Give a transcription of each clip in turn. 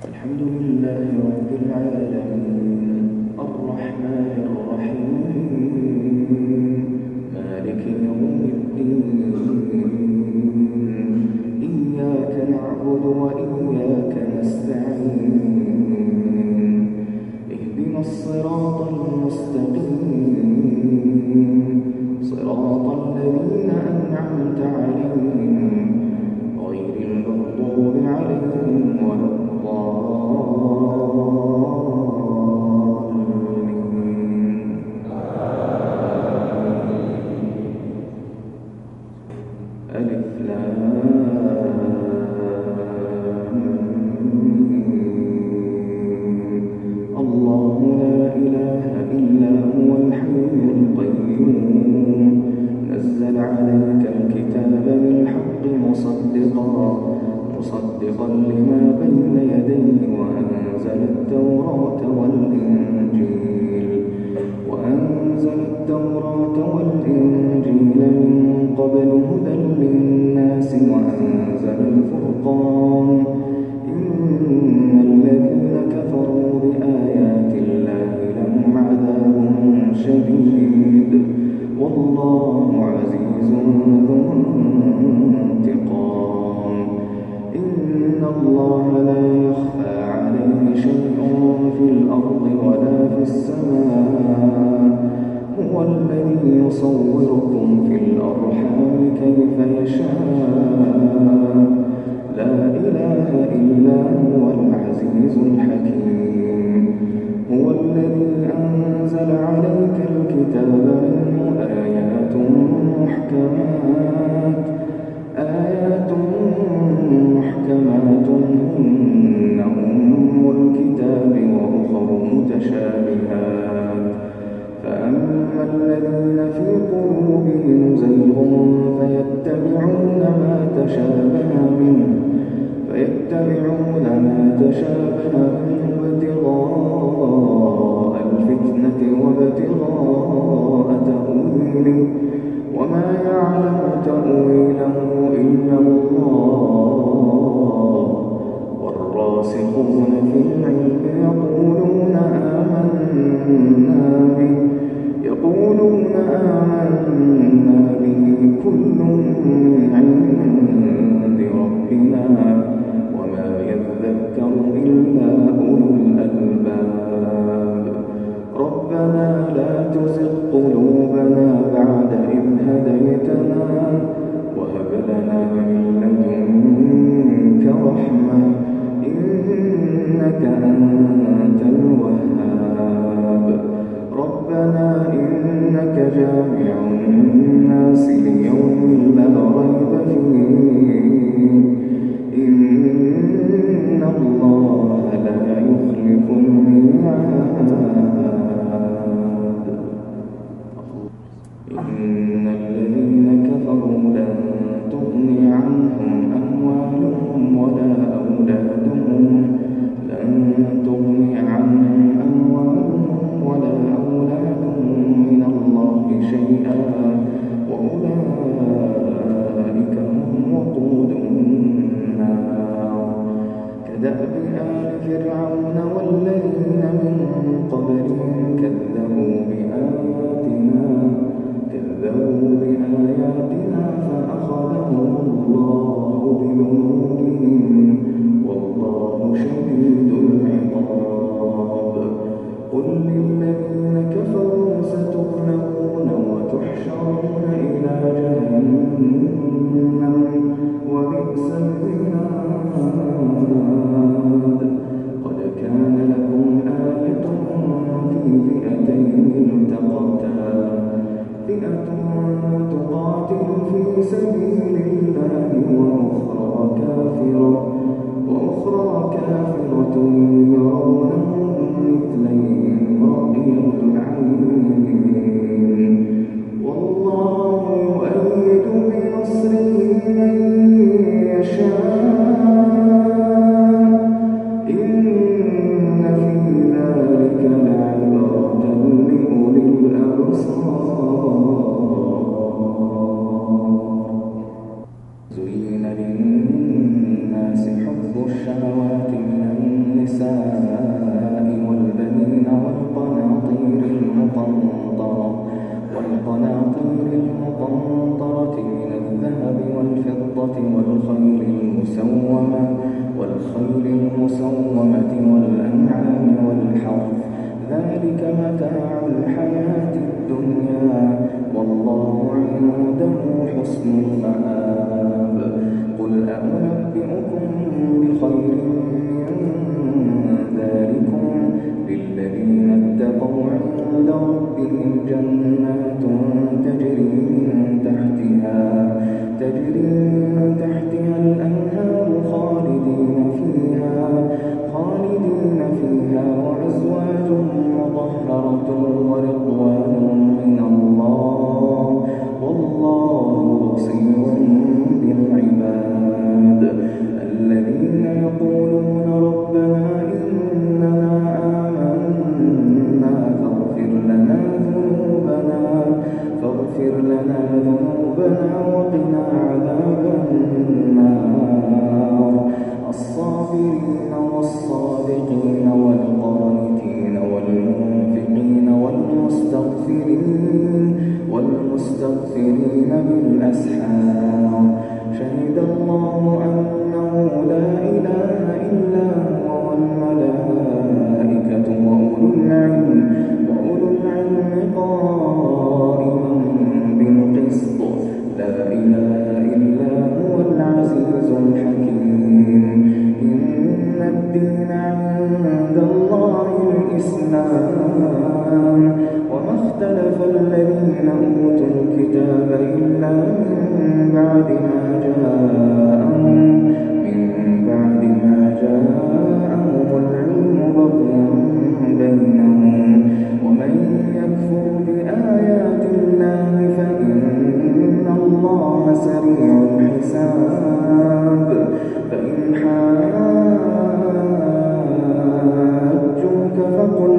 الحمد لله رب العالمين الرحمن الرحيم مالك يوم الدين إياك نعبد وإياك نستعين اهدنا الصراط المستقيم صراط الذين أنعمت عليهم غير المغضوب عليهم ولا الضالين. ألف لام الله لا إله إلا هو الحي القيوم نزل عليك الكتاب بالحق مصدقا لما بين يديه وأنزل التوراة والإنجيل من قبل هدى للناس وأنزل الفرقان إن الذين كفروا بآيات الله لهم عذاب شديد والله عزيز ذو انتقام إن الله لا يخفى عليه شيء في الأرض ولا في السماء هو الذي يصوركم في الأرحام كيف يشاء لا إله إلا هو العزيز الحكيم هو الذي أنزل عليك الكتاب منه آيات محكمات هن أم الكتاب وأخر متشابهات فأما الذين في قلوبهم زيغ فيتبعون ما تشابه منه ابتغاء الفتنة وابتغاء تأويله وما يعلم تأويله إلا الله والراسخون في العلم يقولون آمنا به كل من عند ربنا وما يذكر إلا أولو الألباب ربنا لا تزغ قلوبنا بعد إذ هديتنا وهب لنا من لدنك رحمة إنك أنت الوهاب ربنا إنك جامع الناس ليوم لا ريب فيه إن الله لا يخلف الميعاد إن الذين كفروا لن تغني عنهم أموالهم ولا أولادهم من الله شيئا وأولئك هم وقود النار كدأب آل فرعون والذين من قبلهم كذبوا بآياتنا فأخذهم الله بذنوبهم والله شديد العقاب قل للذين كفروا ستغلبون وتحشرون إلى جهنم وبئس المهاد قد كان لكم آية في فئتين التقتا فئة تقاتل في سبيل الله وأخرى كافرة يرونهم مثليهم رأي العين والله يؤيد بنصره من يشاء إن في ذلك لعبرة لأولي الأبصار زين للناس حب الشهوات من النساء والبنين والقناطير المقنطرة من الذهب والفضة والخيل المسومة والأنعام والحرث ذلك متاع الحياة الدنيا والله عنده حسن المآب قل أنبئكم بخير من ذلكم للذين اتقوا عند ربهم جنات تجري من تحتها الأنهار خالدين فيها وأزواج مطهرة ورضوان من الله والله بصير بالعباد الذين يقولون ربنا إننا آمنا فاغفر لنا ذنوبنا وقنا عذاب النار الصابرين والصادقين والقانتين والمنفقين والمستغفرين بالأسحار شهد الله أنه لا إله إلا هو والملائكة وأولو العلم قائما بالقسط لا إله إلا هو العزيز الحكيم إن الدين عند الله الإسلام وما اختلف الذين أوتوا الكتاب إلا من بعد ما جاءهم العلم بغيا بينهم ومن يكفر بآيات الله فإن الله سريع الحساب فإن حاجوك فقل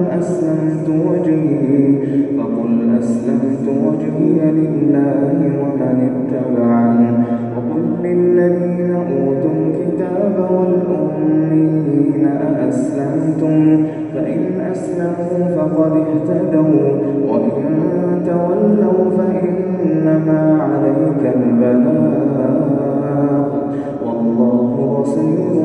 أسلمت وجهي لله ومن اتبعني وقل للذين أوتوا الكتاب والأميين أأسلمتم فإن أسلموا فقد اهتدوا وإن تولوا فإنما عليك البلاغ والله بصير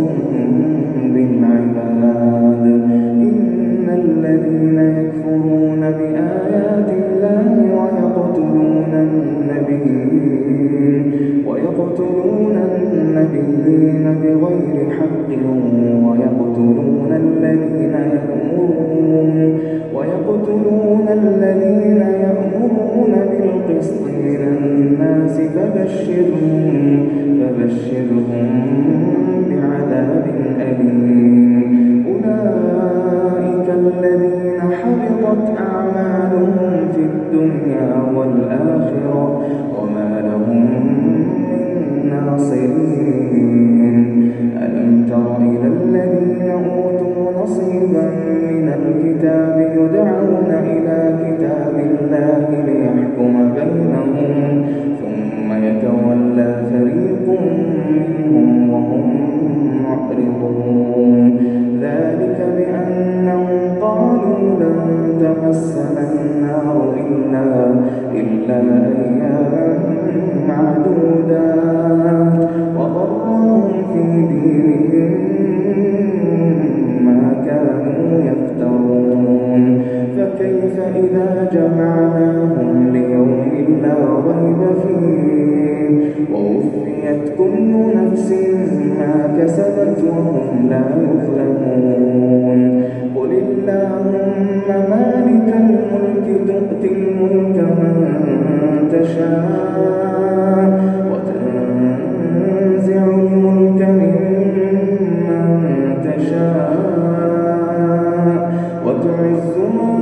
بالعباد إن الذين يكفرون بآيات الله ويقتلون النبيين بغير حق ويقتلون الذين يأمرون بالقسط من الناس فبشرهم بعذاب أليم أولئك الذين حبطت أعمالهم في الدنيا والآخرة وما لهم من ناصرين ألم تر إلى الذين أوتوا نصيبا من الكتاب يدعون إلى كتاب الله ليحكم بينهم ثم يتولى فريق منهم وهم معرضون ذلك بأنهم قالوا لن تمسنا النار إلا أياما معدودات وغرهم في دينهم ما كانوا يفترون فكيف إذا جمعناهم ليوم لا ريب فيه ووفيت كل نفس ما كسبت وهم لا يظلمون قل اللهم مالك الملك تؤتي الملك من تشاء وتنزع الملك ممن تشاء وتعز من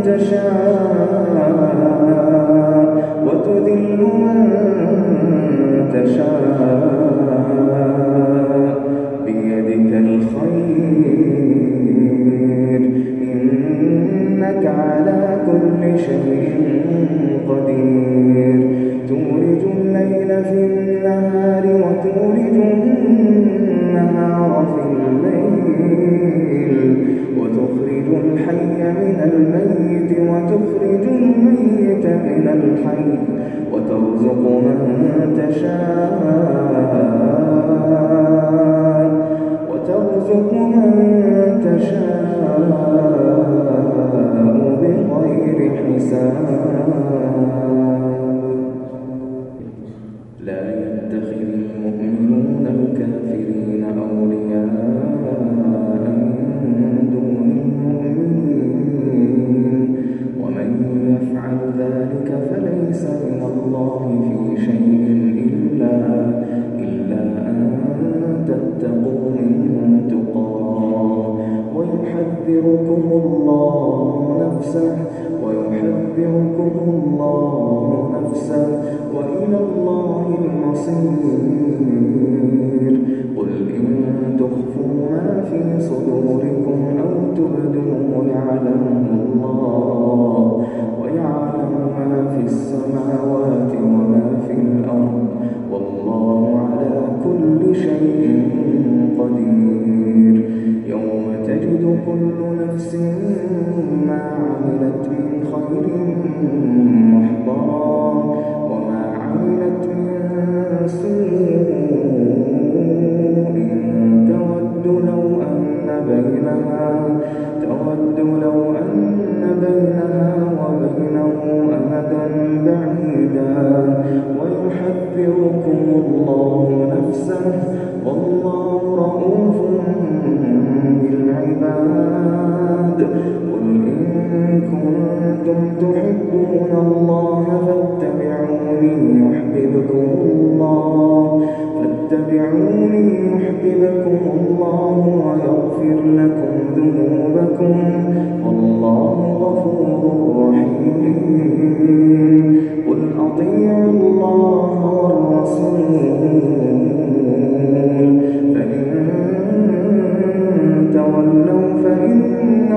تشاء وتذل من تشاء بيدك الخير إنك على كل شيء قدير تولج الميت وتخرج الميت من الحي وترزق من تشاء بغير حساب. لا يتخذ المؤمنون الكافرين أولياء من دون المؤمنين ومن يفعل ذلك فليس من الله في شيء إلا أن تتقوا منهم تقاه ويحذركم الله نفسه وإلى الله المصير. قل إن تخفوا ما في صدوركم أو تبدوه يعلمه الله ويعلم ما في السماوات وما في الأرض والله على كل شيء قدير. يوم تجد كل نفس ما عملت من خير محضرا وما عملت من سوء تود لو أن بينها وبينه أمدا بعيدا ويحذركم الله نفسه والله رؤوف بالعباد. قل إن كنتم تحبون الله فاتبعوني يحببكم الله ويغفر لكم ذنوبكم والله غفور رحيم. قل أطيعوا الله والرسول فإن تولوا فإن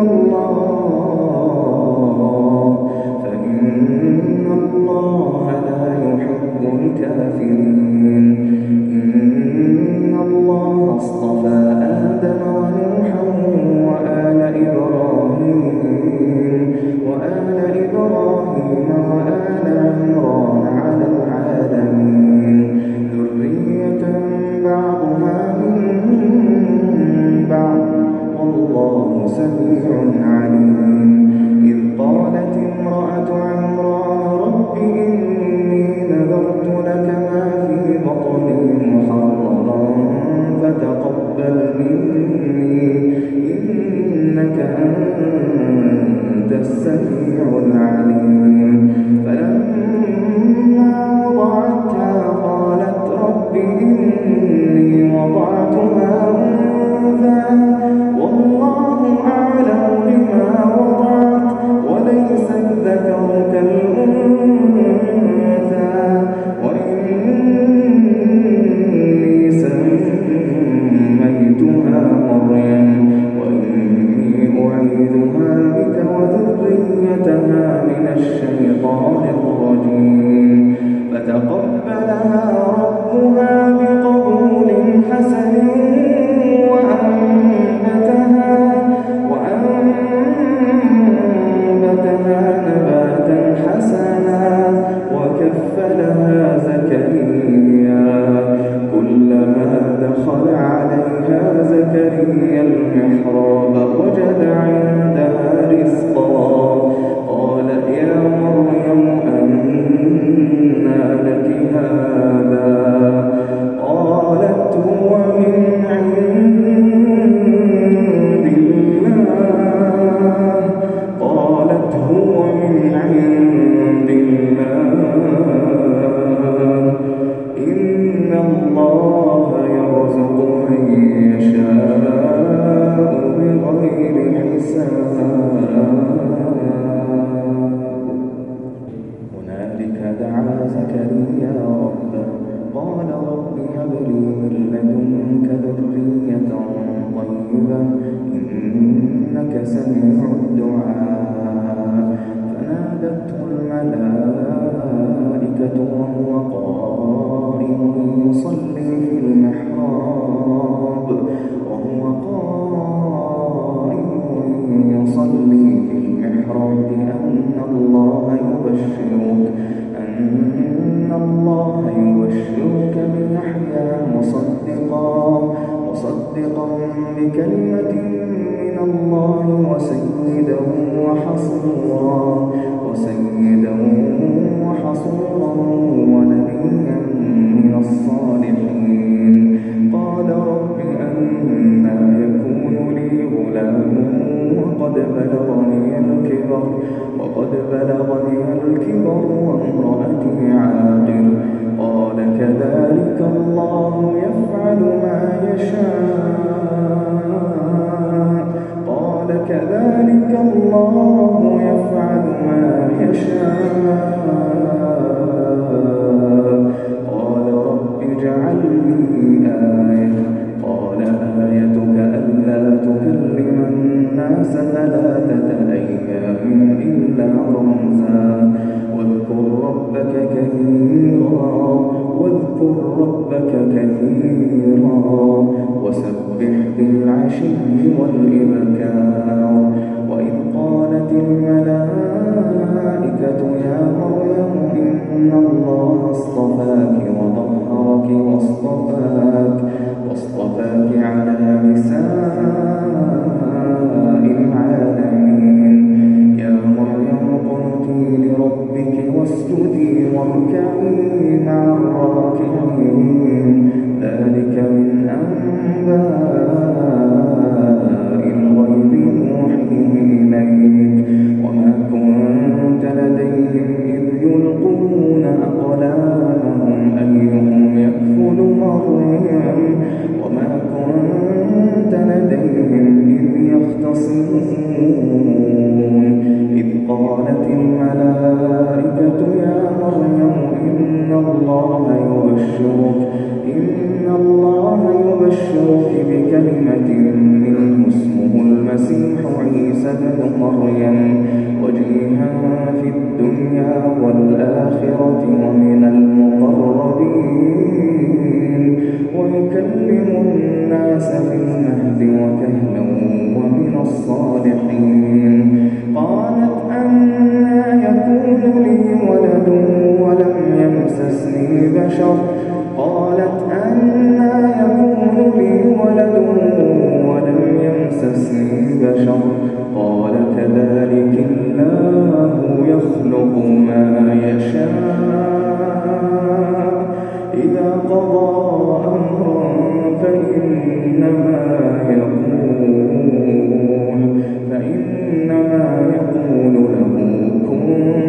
الله لا يحب الكافرين. إن الله اصطفى آدم ونوحا وآل إبراهيم وآل عمران على العالمين ذرية بعضها من بعض والله سميع عليم. إذ قالت امرأة عمران رب إني نذرت لك ما في بطني محررا فتقبل مني إنك أنت السميع العليم. فلما وضعتها قالت رب إني وضعتها أنثى والله أعلم بما وضعت وليس الذكر كالأنثى وإني سميتها مريم وإني أعيذها بك وذريتها من الشيطان الرجيم. فتقبلها ربها بقبول حسن وأنبتها نباتا حسنا وكفلها زكريا. كلما دخل عليها زكريا المحراب وجد عندها رزقا قال يا مريم أنى لك هذا قالت هو من عند الله إن الله يرزق من يشاء بغير حساب. هنالك دعا زكريا ربه قال رب هب لي من لدنك ذرية طيبة إنك سميع الدعاء. فنادته الملائكة وهو قائم يصلي في المحراب رب أن الله يبشرك بيحيى مصدقا بكلمة من الله وسيدا وحصورا ونبيا من الصالحين. قال رب أنى يكون لي غلام وقد بلغني الكبر وامرأتي عاقر. قال كذلك الله يفعل ما يشاء. قال رب اجعل لي آية. قال آيتك ألا تكلم الناس 3 أيام إلا رمزا واذكر ربك كثيرا وسبح بالعشي والإبكار. وإذ قالت الملائكة يا مريم إن الله اصطفاك وطهرك واصطفاك على نساء العالمين. يا مريم اقنتي لربك واسجدي واركعي مع الراكعين. ذلك من أنباء الغيب نوحيه إليك وما كنت لديهم إذ يلقون أقلامهم أيهم يكفل مريم وما كنت لديهم إذ يختصمون. إذ قالت الملائكة يا مريم إن الله يبشرك بكلمة منه اسمه المسيح عيسى ابن مريم وجيها في الدنيا والآخرة ومن المقربين ويكلم الناس في المهد وكهلا ومن الصالحين. قالت أنى يكون لي ولد ولم يمسسني بشر. قال كذلك الله يخلق ما يشاء إذا قضى أمرا فإنما يقول له كن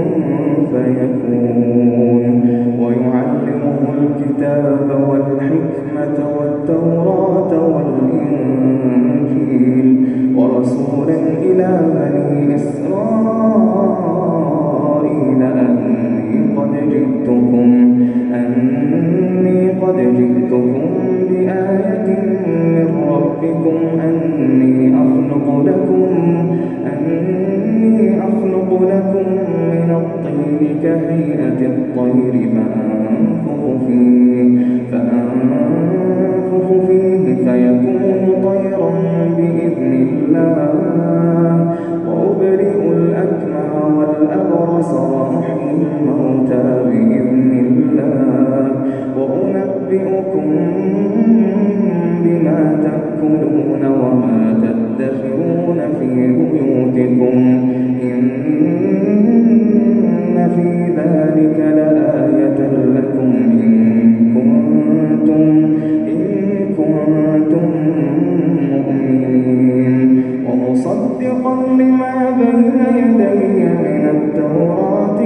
فيكون. ويعلمه الكتاب والحكمة والتوراة والإنجيل ورسولا إلى بني إسرائيل أني قد جئتكم بآية من ربكم أني أخلق لكم من الطين كهيئة الطير فأنفخ فيه فيكون طيرا بإذن الله وأبرئ الأكمه والأبرص وأحيي الموتى بإذن الله وأنبئكم بما تأكلون وما تدخرون في بيوتكم إن في ذلك لآية لكم إن كنتم مؤمنين. ومصدقا لما بين يدي من التوراة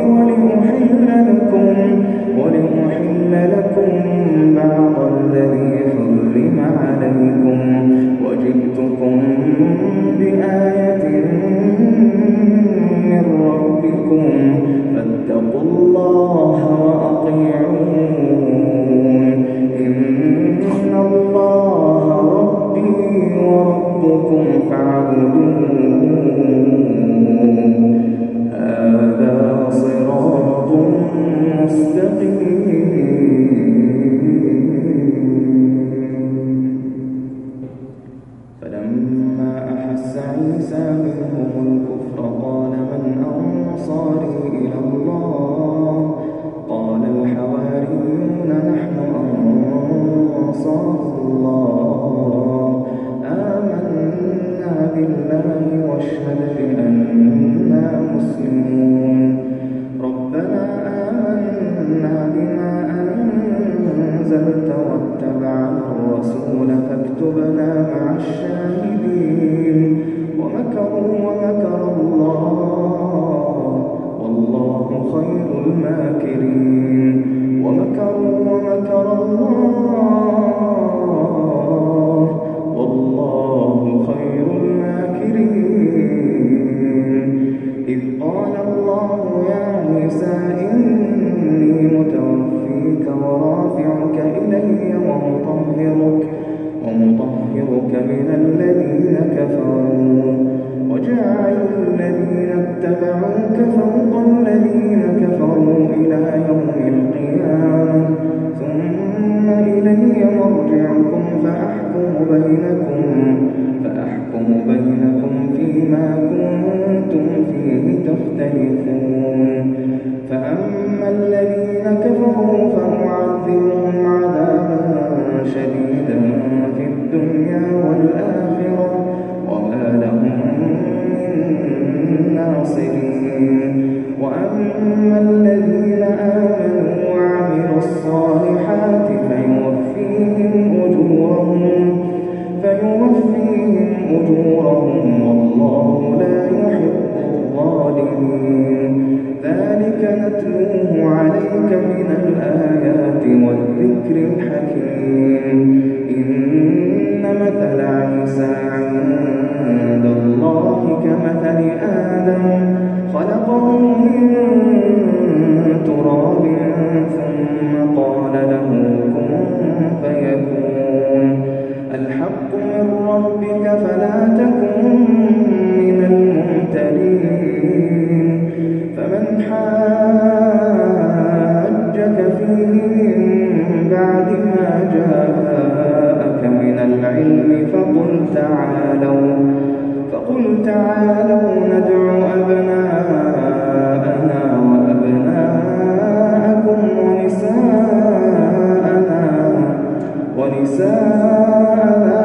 ولأحل لكم بعض الذي حرم عليكم وجئتكم بآية من ربكم فاتقوا الله وأطيعون. إن الله ربي وربكم فاعبدوه هذا صراط مستقيم. فلما أحس عيسى منهم الكفر قال من أنصاري إلى الله قال الحواريون نحن أنصار الله آمنا بالله واشهد بأننا مسلمون ربنا آمنا بما أنزلت واتبعنا الرسول فاكتبنا مع الشاهدين ومكروا ومكر الله والله خير الماكرين ومكروا ومكر الله والله خير الماكرين إذ قال الله يا عيسى إني متوفيك ورافعك إلي ومطهرك من الذين كفروا وجاعل الذين اتبعوك فوق الذين كفروا إلى يوم القيامة ثم إلي مرجعكم فأحكم بينكم فيما كنتم فيه تختلفون فأما الذين كفروا فأعذبهم عذابا شديدا في الدنيا والآخرة وما لهم من ناصرين وأما الذين آمنوا وعملوا الصالحات فيوفيهم أجورهم والله لا يحب الظالمين ذلك نتلوه عليك من الآيات والذكر الحكيم إن مثل عيسى عند الله كمثل آدم خلقه من تراب ثم قال له كن فيكون الحق من ربك فلا تكن من الممترين فمن حاجك فيه من بعد ما جاءك من العلم فقل تعالوا ندع أبناءنا وأبناءكم ونساءنا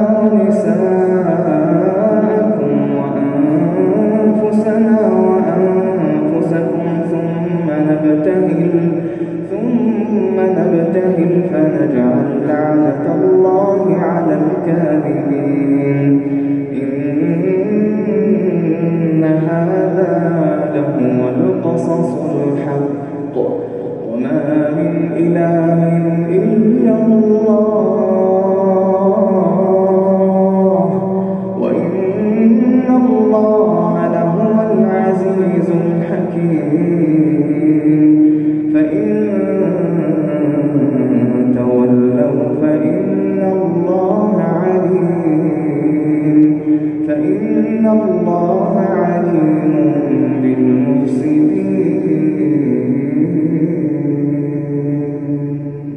ونساءكم وأنفسنا وأنفسكم ثم نبتهل فنجعل لعنة الله على الكاذبين إن هذا لهو القصص الحق وما من إله إلا الله وإن الله لهو العزيز الحكيم فإن تولوا فإن الله عليم بالمفسدين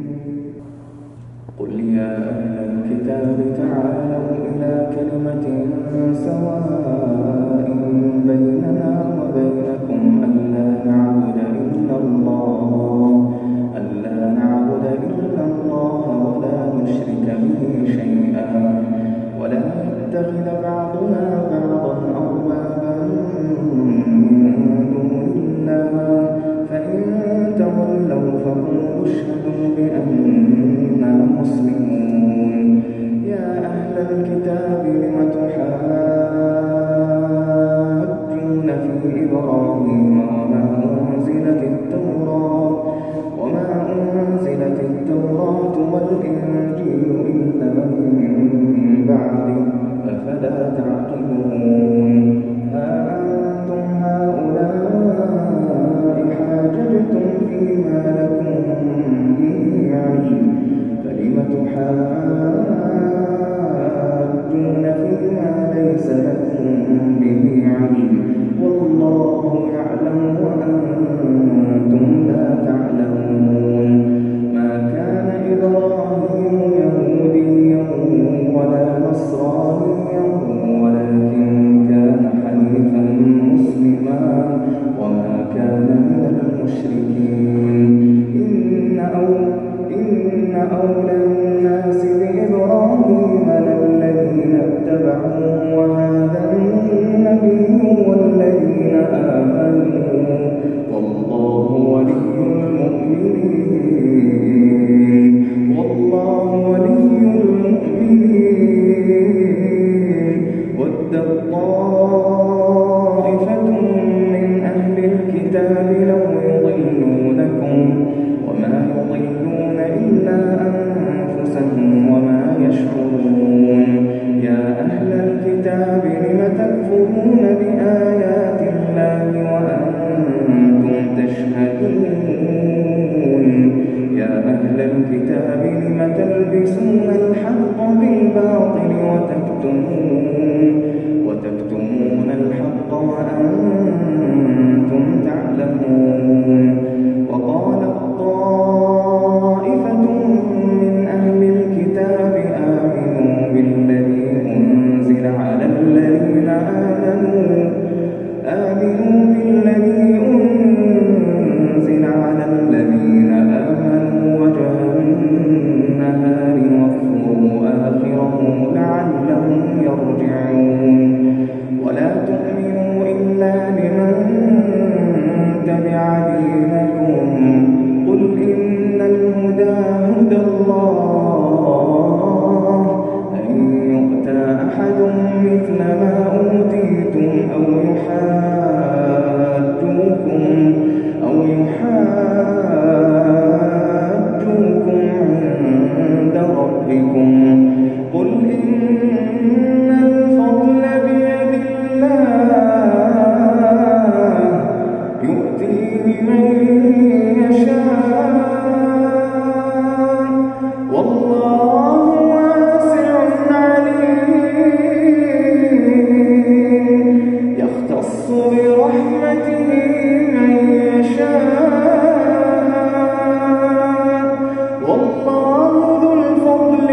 قل يا أهل الكتاب تعالوا إلى كلمة سواء بيننا وبينكم ألا نعبد إلا الله ولا نشرك به شيئا ولا يتخذ بعضنا بعضا أربابا من دون الله فإن تولوا فقولوا اشهدوا بأننا مسلمون يا أهل الكتاب لم تحاجون في إبراهيم وما أنزلت التوراة والإنجيل إلا من بعده أفلا تعقلون ها أنتم هؤلاء حاججتم فيما لكم به علم فلم تحاجون فيما ليس لكم به علم والله يعلم وأنتم لا تعلمون ما كان إبراهيم يهوديا ولا نصرانيا تعلمون وهذا النبي والذين آمنوا والله ولي المؤمنين والله ولي المؤمنين ودت طائفة من أهل الكتاب لو يضلونكم وما يضلون إلا أنفسهم وما يشعرون يا أهل الكتاب لم تكفرون بآيات الله وأنتم تشهدون يا أهل الكتاب لم تلبسون الحق بالباطل وتكتمون الحق وأنتم تعلمون وقالت طائفة من أهل الكتاب آمنوا بالذي أنزل على الذين آمنوا وجه النهار واكفروا آخره لعلهم يرجعون ولا تؤمنوا إلا لمن تبع دينكم قل إن الهدى هدى الله أن يؤتى أحد مثل ما أوتيتم أو يحاجوكم عند ربكم قل إن الفضل بيد الله يؤتيه من يشاء والله واسع عليم يختص برحمته من يشاء والله ذو الفضل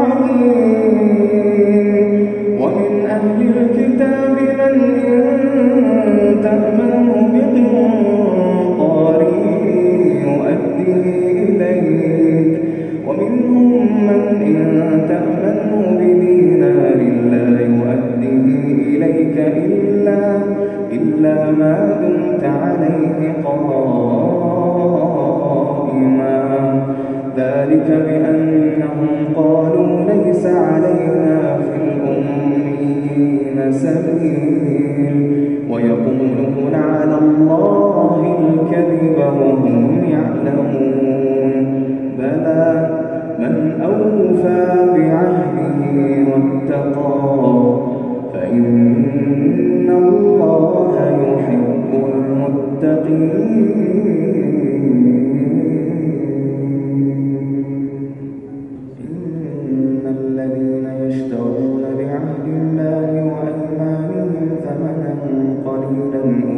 العظيم ومن أهل الكتاب من إن تأمنه بقنطار يؤديه إليك ومنهم من إن تأمنه بدينار لا يؤديه إليك إلا ما دمت عليه قائما ذلك بأنهم قالوا ليس علينا في الأميين سبيل ويقولون على الله الكذب وهم يعلمون بلى من أوفى بعهده واتقى فإن الله يحب المتقين إن الذين يشترون بعهد الله وأيمانهم ثمنا قليلا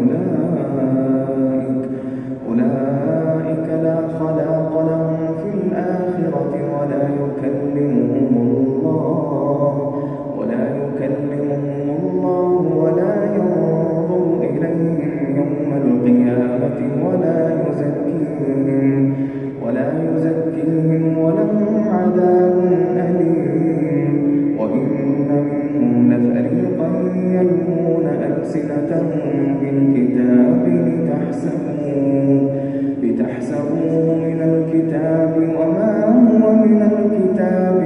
أولئك لا خلاق لهم في الآخرة ولا يكلمهم الله ولا ينظر إليهم يوم القيامة ولا يزكيهم ولهم عذاب أليم وإن منهم لفريقا يلوون ألسنتهم بالكتاب لتحسبوه من الكتاب وما هو من الكتاب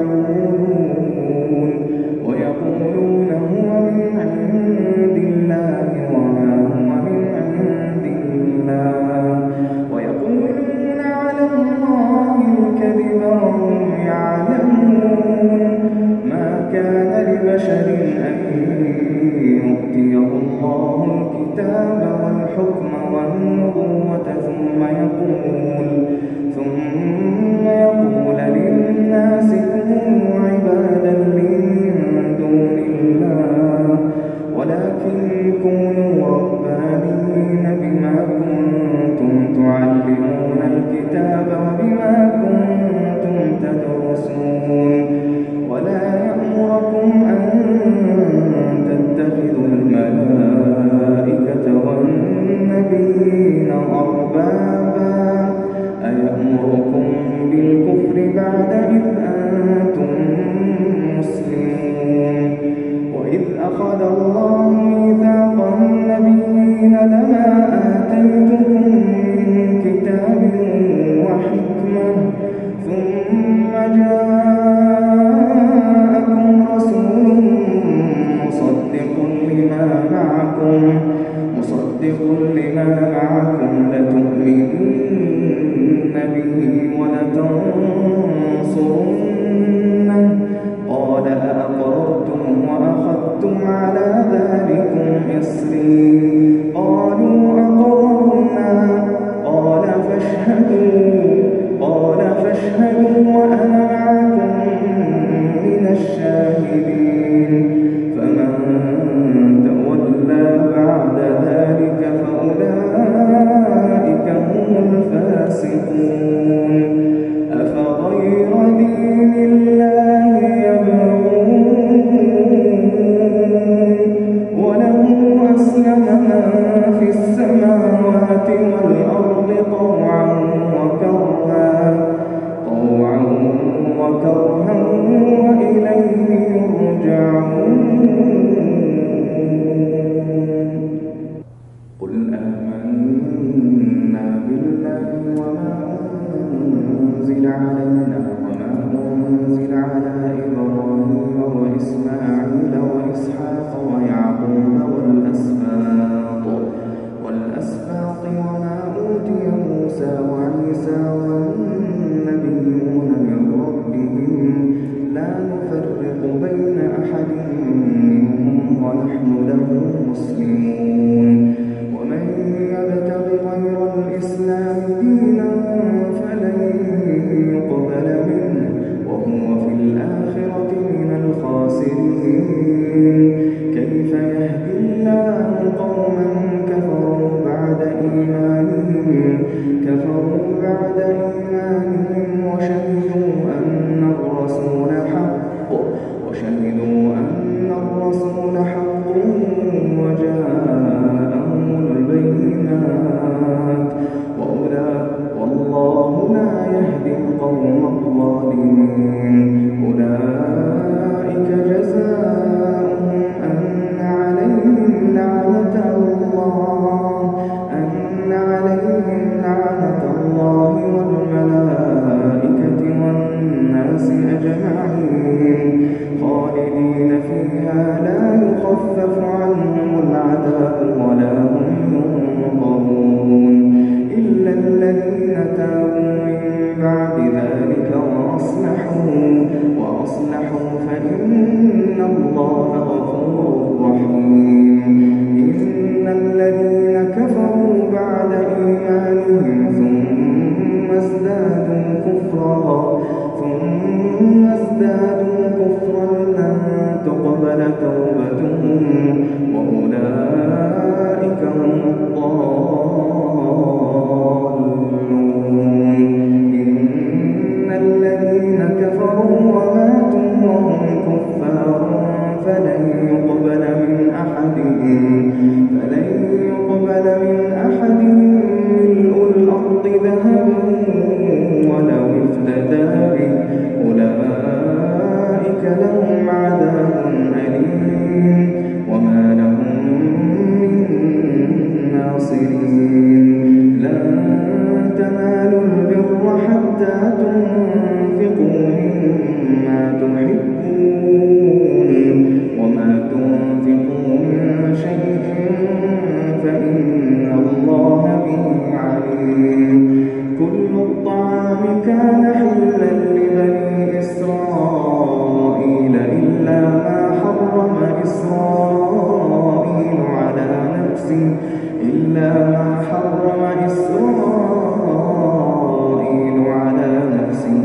ويقولون هو من عند الله وما هو من عند الله ويقولون على الله الكذب وهم يعلمون ما كان لبشر أن يؤتيه الله الكتاب والحكم والنبوة ثم يقول للناس كونوا عبادا من دون الله ولكن كونوا ربانيين بما كنتم تعلمون الكتاب وبما كنتم تدرسون ولا يأمركم أن تتخذوا الملائكة والنبيين أربابا أيأمركم بالكفر بعد إذ أنتم مسلمون وإذ أخذ الله ميثاق النبيين لما آتيتكم من كتاب وحكمة ثم جاءكم رسول مصدق لما معكم لتؤمنن به ولتنصرنه قال أأقررتم وأخذتم على ذلكم إصري قالوا أقررنا قال فاشهدوا وأنا معكم من الشاهدين فمن تولى بعد ذلك فأولئك هم الفاسقون أفغير دين الله يبغون وله أسلم من في السماوات والأرض طوعا وكرها وإليه يرجعون قل آمنا بالله وما أنزل علينا وما أنزل على إبراهيم وإسماعيل وإسحاق ويعقوب والأسباط وما أوتي موسى وعيسى والنبيون من ربهم لا نفرق بين أحد منهم ونحن له مسلمون ومن يبتغ غير الإسلام دينا فلن يقبل منه وهو في الآخرة من الخاسرين كيف يهدي الله قوما كفروا بعد إيمانهم وشهدوا أن الرسول حق وجاءهم البينات والله لا يهدي القوم الظالمين أولئك جزاؤهم أن عليهم لعنة الله والملائكة والناس أجمعين خالدين فيها لا يخفف عنهم العذاب ولا هم ينظرون إلا الذين تابوا من بعد ذلك وأصلحوا فإن الله غفور رحيم إن الذين كفروا بعد إيمانهم ثم ازدادوا كفرا لن تقبل توبتهم وأولئك هم الضالون إن الذين كفروا وماتوا وهم كفار فلن يقبل من أحدهم ملء الأرض ذهبا ولو افتدى به أولئك لهم عذاب أليم وما لهم من ناصرين لن تنالوا البر حتى تنفقوا مما تحبون وما تنفقوا من شيء فإن الله به عليم كل الطعام كان حلا لبني إسرائيل إلا ما حرم إسرائيل على نفسه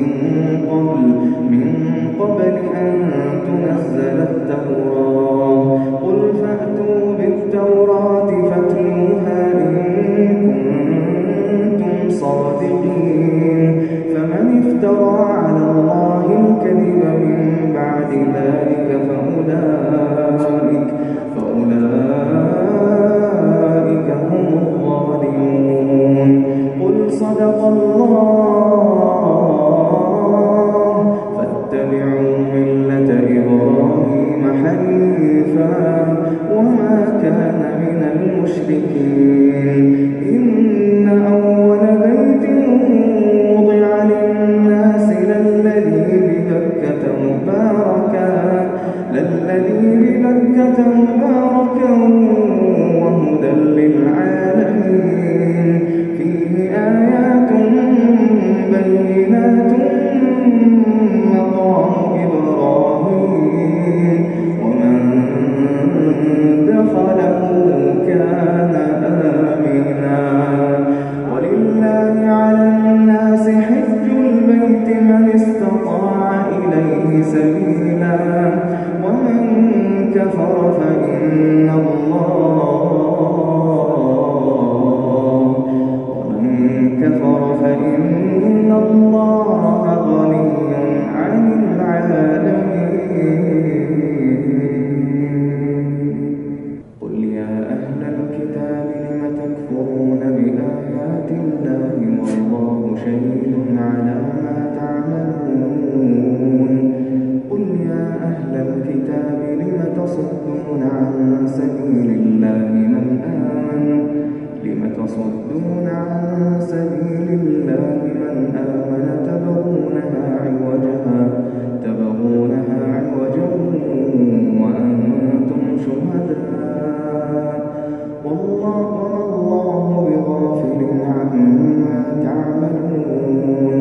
من قبل أن تنزل التوراة قل فأتوا بالتوراة فاتلوها إن كنتم صادقين فمن افترى على الله الكذب من بعد ذلك فأولئك هم الظالمون قل صدق الله فاتبعوا ملة إبراهيم حنيفا غير مكة مباركا وهدى للعالمين فيه آيات بينات مقام إبراهيم ومن دخله كان آمنا ولله على الناس حج البيت من استطاع إليه سبيلا ومن كفر فإن الله غني عن العالمين قل يا أهل الكتاب لم تكفرون بآيات الله والله شهيد على ما تعملون قل يا أهل الكتاب لم تصدون عن سبيل الله من آمن تبغونها عوجا وأنتم شهداء وما الله بغافل عما تعملون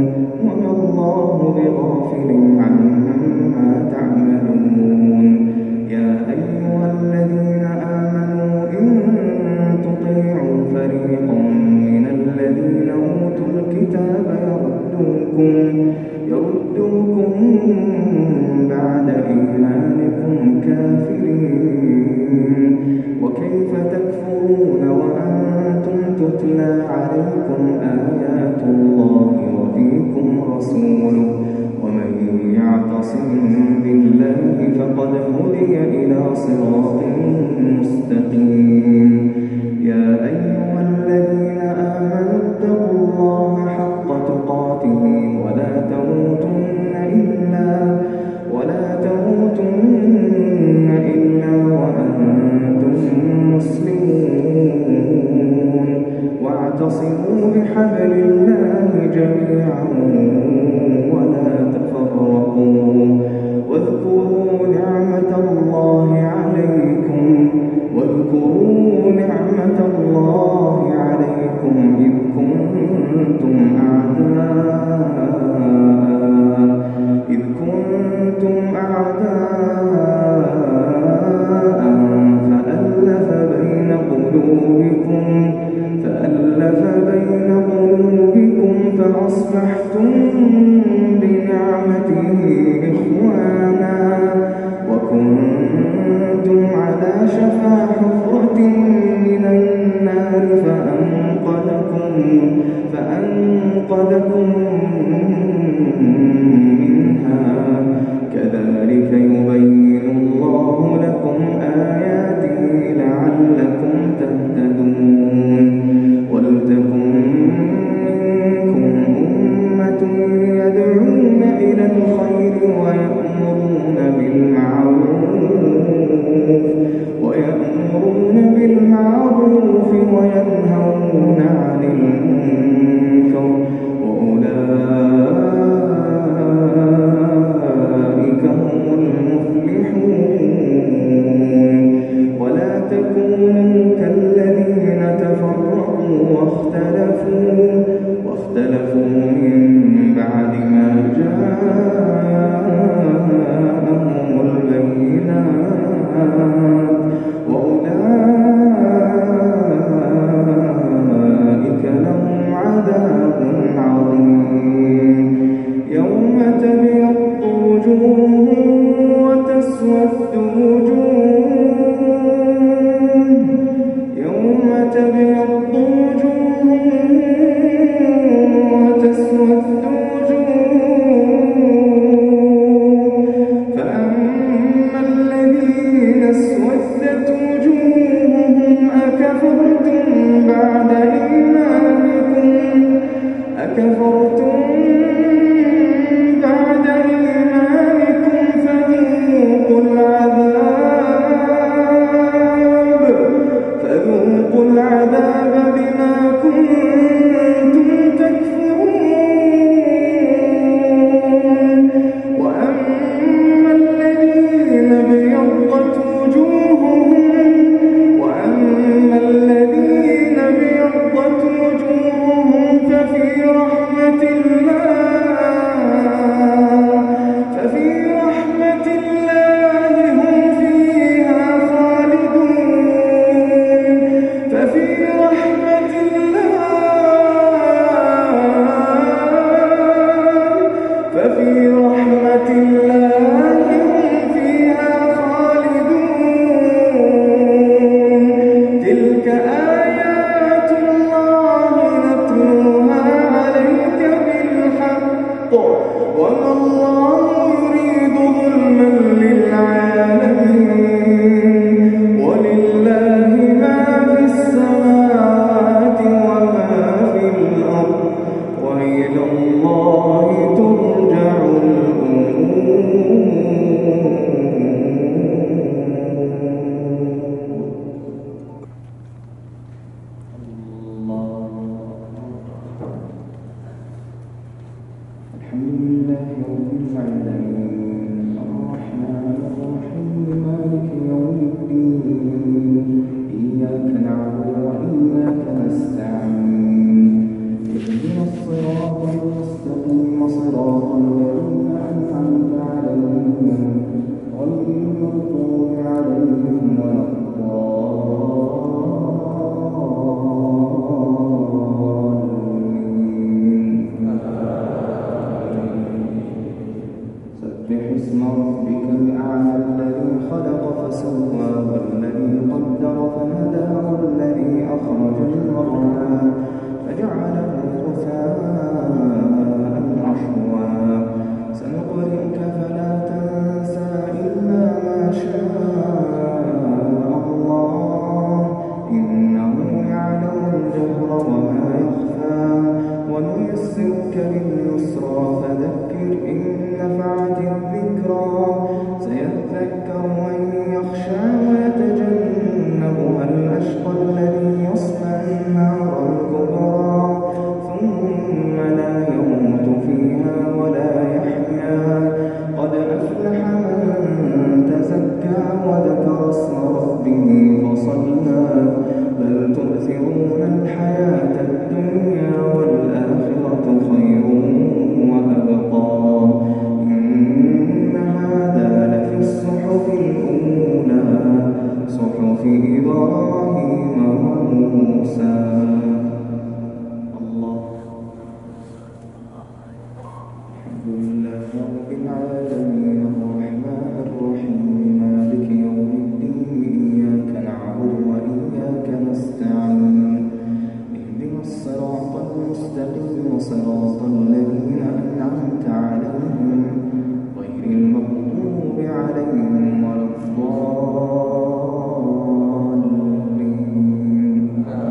يا أيها الذين آمنوا إن تطيعوا فريقا من الذين أوتوا الكتاب يردوكم بعد إيمانكم كافرين وكيف تكفرون وأنتم تتلى عليكم آيات الله وفيكم رسوله ومن يعتصم بالله فقد هدي إلى صراط مستقيم يا أيها الذين آمنوا اتقوا الله حق تقاته ولا تموتن إلا وأنتم مسلمون واعتصموا بحبل الله جميعا ولا تفرقوا واذكروا نعمة الله عليكم إذ كنتم أعداء فألف بين قلوبكم فأصبحتم بنعمته إخوانا وكنتم على شفا حفرة من النار فأنقذكم منها كذلك يبين الله لكم آياته لعلكم تهتدون ولتكن منكم أمة يدعون إلى الخير ويأمرون بالمعروف وينهون عن المنكر وأولئك هم المفلحون ولا تكونوا كالذين تفرقوا واختلفوا من بعد ما جاءهم البينات وأولئك لهم عذاب عظيم يوم تبيض وجوه وتسود وجوه فأما الذين اسودت صلى بل تؤثرون الحياة الدنيا والآخرة خير وأبقى إن هذا لفي الصحف الأولى صحف إبراهيم وموسى. الله. الحمد لله رب العالمين الرحمن الرحيم مالك يوم الدين إياك نعبد وإياك نستعين اهدنا الصراط المستقيم صراط الذين أنعمت عليهم غير المغضوب عليهم ولا الضالين.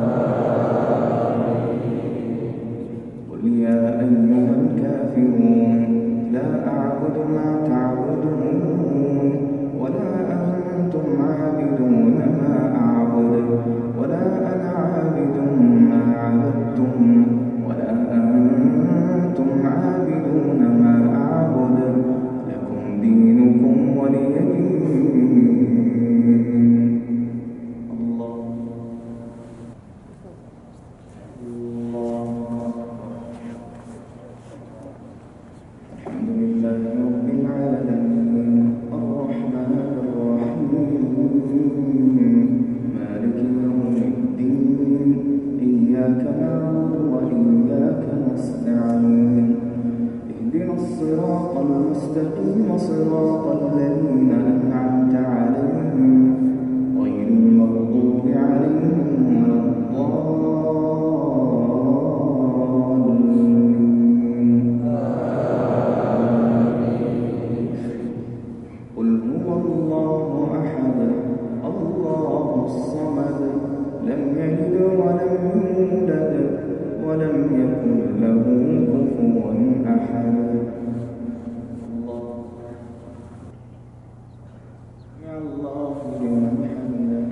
قل يا أيها الكافرون لا أعبد ما تعبدون ولا أنتم عابدون ما أعبد ولا أنا عابد ما عبدتم ولا أنتم عابدون ما أعبد لكم دينكم ولي دين. الله. الحمد لله رب العالمين الرحمن الرحيم مالك يوم الدين إياك نعبد وإياك نستعين اهدنا الصراط المستقيم صراط الذين أنعمت عليهم غير المغضوب عليهم ولا الضالين. قل هو الله أحد الله الصمد لم يلد ولم يولد ولم يكن له كفوا أحد. الله. يا الله لمن حمده.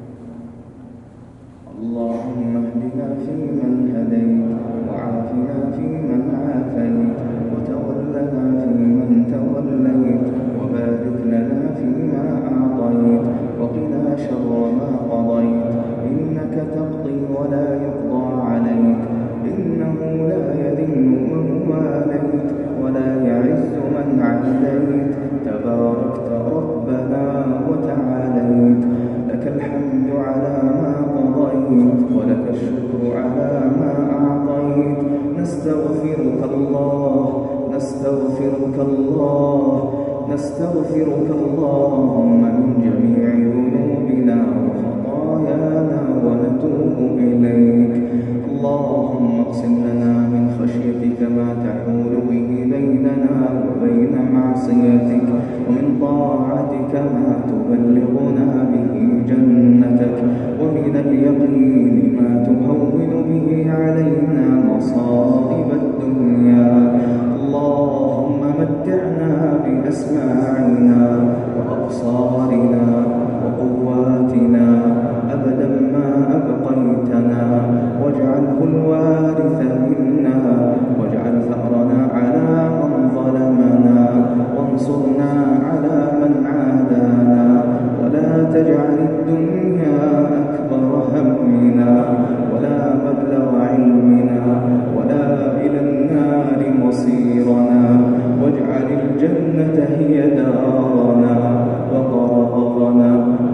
اللهم اهدنا فيمن هديت وعافنا فيمن عافيت وتولنا فيمن توليت وبارك لنا فيما أعطيت وقنا شر ما قضيت إنك تقضي ولا يقضى عليك إنه لا يذل من واليت ولا يعز من عاديت تباركت ربنا وتعاليت لك الحمد على ما قضيت ولك الشكر على ما أعطيت نستغفرك الله نستغفرك الله نستغفرك اللهم من جميع ذنوبنا وخطايانا ونتوب إليك. اللهم اقسم لنا من خشيتك ما تحول به بيننا وبين معصيتك ومن طاعتك ما تبلغنا به جنتك ومن اليقين ما تهون به علينا مصائب الدنيا. اللهم متعنا بأسماعنا وأبصارنا وقواتنا أبدا ما أبقيتنا واجعله الوارث منا واجعل ثأرنا على من ظلمنا وانصرنا على من عادانا ولا تجعل الدنيا أكبر همنا ولا مبلغ علمنا ولا إلى النار مصيرنا واجعل الجنة هي دارنا وقرارنا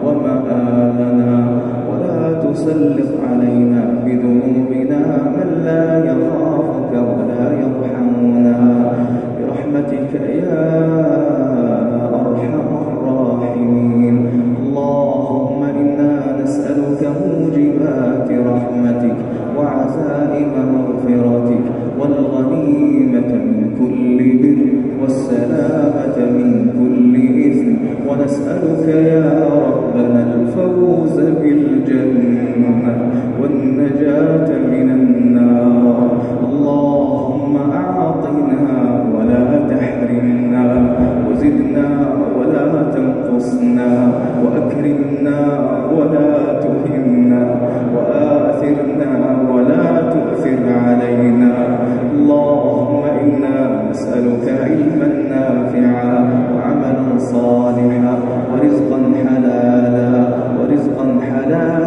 ومآلنا ولا تسلط علينا بذنوبنا من لا يخافك ولا يرحمنا برحمتك يا أرحم الراحمين. اللهم إنا نسألك موجبات رحمتك وعزائم مغفرتك والغنيمة من كل بر والسلامة من كل إثم ونسألك يا ربنا الفوز بالجنة والنجاة من النار. اللهم أعطنا ولا تحرمنا وزدنا ولا تنقصنا وأكرمنا ولا تهنا وآثرنا ولا تؤثر علينا. اللهم إنا نسألك علما نافعا وعملا صالحا ورزقا حلالا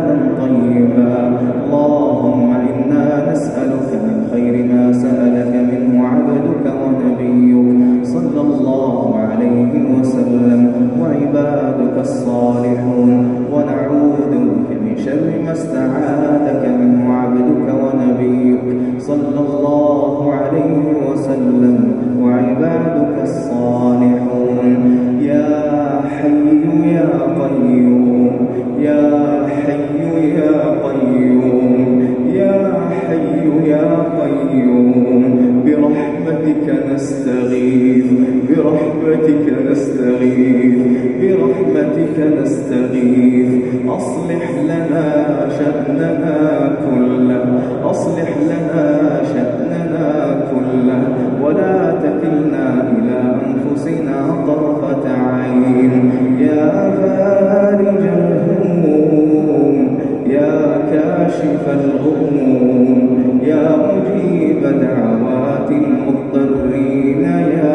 نستغيث برحمتك نستغيث برحمتك نستغيث أصلح لنا شأننا كله أصلح لنا شأننا كله ولا تكلنا إلى أنفسنا طرفة عين يا فارج الهموم يا كاشف الغموم يا مجيب دعوات المضطرين يا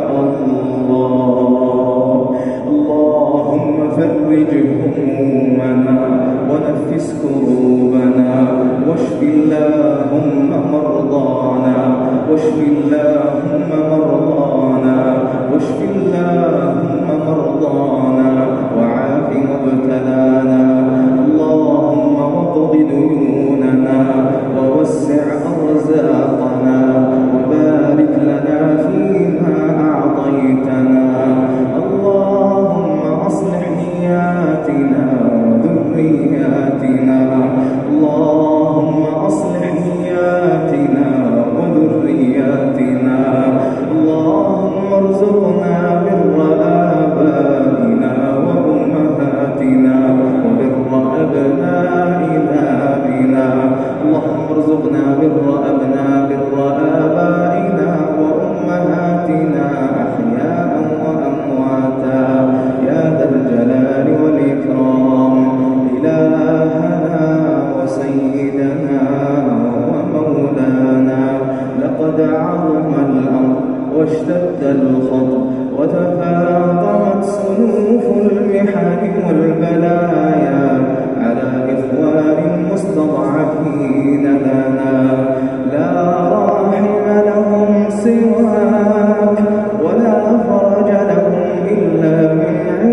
الله اللهم فرج همومنا ونفس كروبنا واشف اللهم مرضانا واشف اللهم مرضانا واشف اللهم مرضانا وعاف مبتلانا اللهم واقض ديوننا ووسع أرزاقنا وبارك لنا فيما أعطيتنا اللهم أصلح نياتنا وذرياتنا اللهم أصلح نياتنا وذرياتنا اللهم ارزقنا بر آبائنا وأمهاتنا وبر أبنائنا بنا اللهم ارزقنا بر آبائنا وأمهاتنا أحياء وأمواتا يا ذا الجلال والإكرام إلهنا وسيدنا ومولانا لقد عظم الأمر واشتد الخطر وتفاقمت صنوف المحن والبلايا على إخوان مستضعفين لنا لا راحم لهم سواك ولا فرج لهم إلا من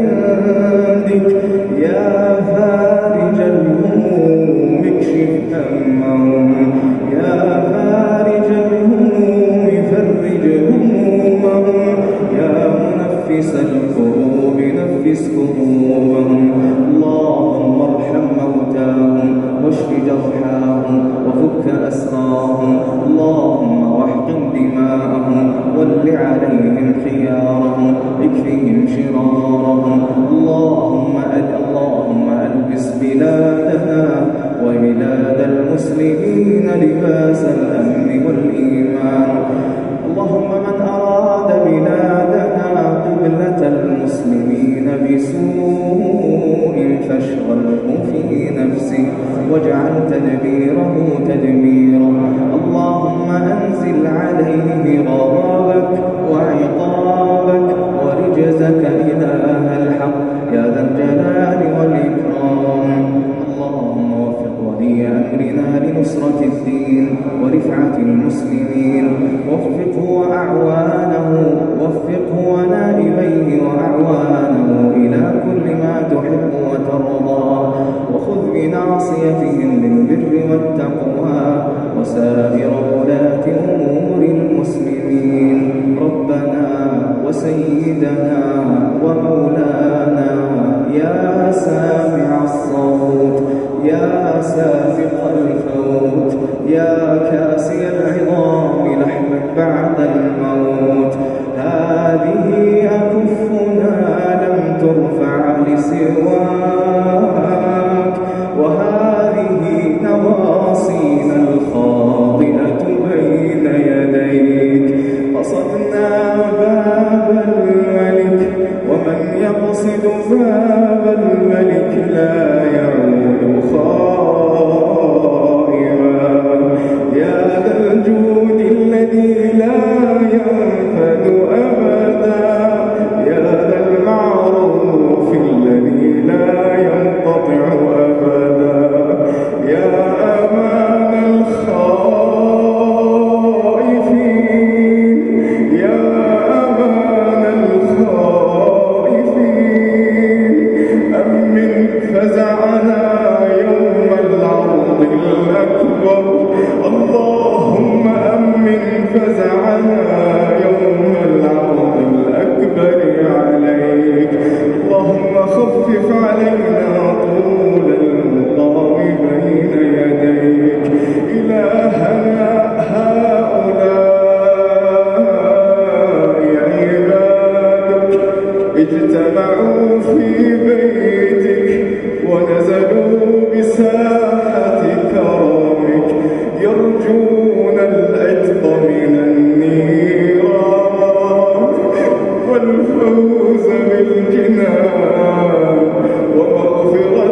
عندك يا فارج الهموم اكشف همهم يا فارج الهموم فرج همومهم يا منفس الكروب نفس كروبهم اللهم ارحم موتاهم واشف جرحاهم وفك أسراهم اللهم واحقن دماءهم ول عليهم خيارهم اكفهم شرارهم اللهم ألبس بلادنا وبلاد المسلمين لباس الأمن والإيمان اللهم من أراد بلادنا قبلة المسلمين بسوء فاشغله في نفسه واجعل تدبيره تدميرا اللهم أنزل عليه غضبك وعقابك ورجزك إله الحق يا ذا الجلال والإكرام اللهم وفق ولي أمرنا لنصرة الدين ورفعة المسلمين وفقه وأعوانه وفقه ونائبيه وأعوانه إلى كل ما تحب وترضى وخذ بناصيتهم للبر والتقوى وسائر ولاة أمور المسلمين ربنا وسيدنا ومولانا يا سامع الصوت يا سابق الفوت يا كاسي العظام لحما بعد الموت هذه أكفنا لم ترفع لسواك وهذه نواصينا الخاطئة بين يديك قصدنا باب الملك ومن يقصد باب الملك لا يعود خائبا يا ذا الجود الذي لا ينفد أبدا يا ذا المعروف الذي لا ينقطع أبدا يا أمان الخائفين يا أمان الخائفين أمن فزعنا يوم العرض الأكبر اللهم أمن فزعنا يوم العرض الأكبر عليك اللهم خفف علينا طول المقام بين يديك إلهنا هؤلاء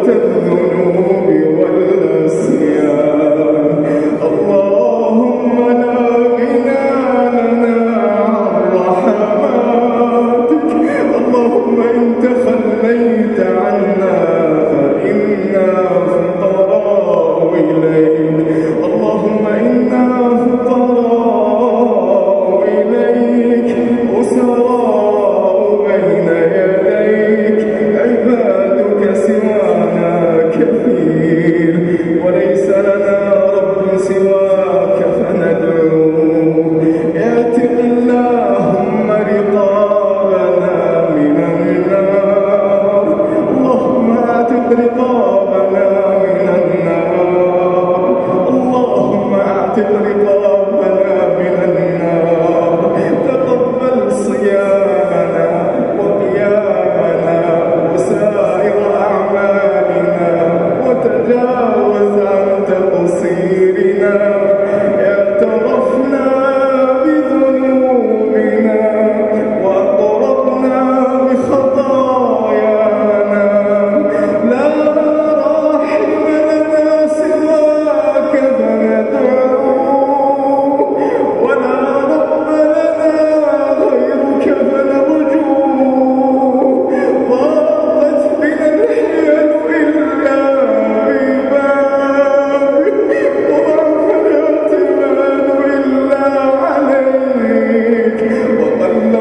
الذنوب والعصيان. اللهم لا غنى لنا عن رحماتك. اللهم إن تخليت عنا فإنا فقراء إليك. اللهم إنا فقراء إليك أسراء بين يديك. عبادك سوانا كثير وليس لنا رب سواك فندعوه. اعتق اللهم رقابنا من النار. اللهم اعتق رقابنا من النار. اللهم اعتق رقابنا من النار. تقبل صيامنا وقيامنا وسائر أعمالنا وتجاوز عن تقصيرنا. اعترفنا بذنوبنا وأقررنا بخطايانا. لا راحم لنا سواك فندعوه ولا رب لنا غيرك فنرجوه. ضاقت بنا الحيل إلا ببابك وضعف الاعتماد إلا عليك وقل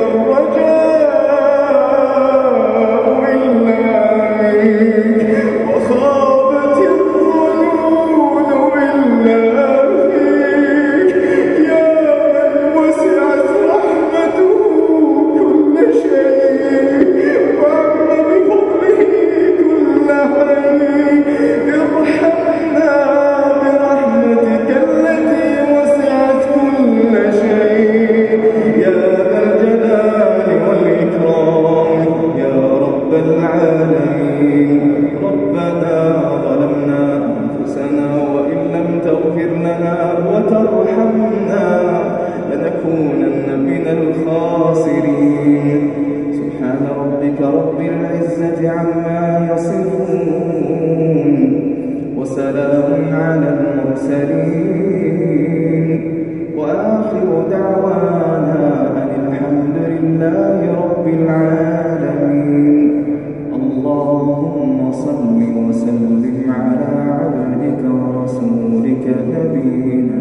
الرجاء إلا منك وخابت الظنون إلا فيك. يا من وسعت رحمته كل شيء وعم بفضله كل حي. ارحمنا برحمتك التي وسعت كل شيء يا ذا الجلال والإكرام يا رب العالمين. ربنا ظلمنا أنفسنا وإن لم تغفر لنا وترحمنا لنكونن من الخاسرين. سبحان ربك رب العزة عما يصفون وسلام على المرسلين وآخر دعوانا أن الحمد لله رب العالمين. اللهم صل وسلم على عبدك ورسولك نبينا